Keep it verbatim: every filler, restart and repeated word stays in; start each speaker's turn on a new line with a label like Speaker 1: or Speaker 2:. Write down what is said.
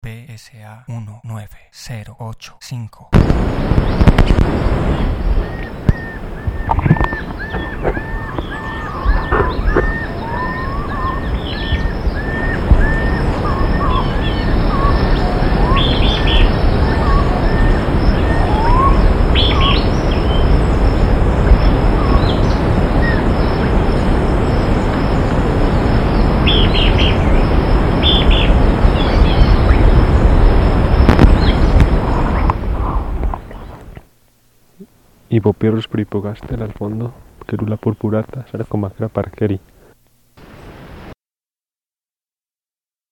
Speaker 1: P S A uno nueve cero ocho cinco.
Speaker 2: Υποπύρους προϋπογάστε al fondo και ρούλα πουρπουράτα σαν κομμάκρα παρκέρι.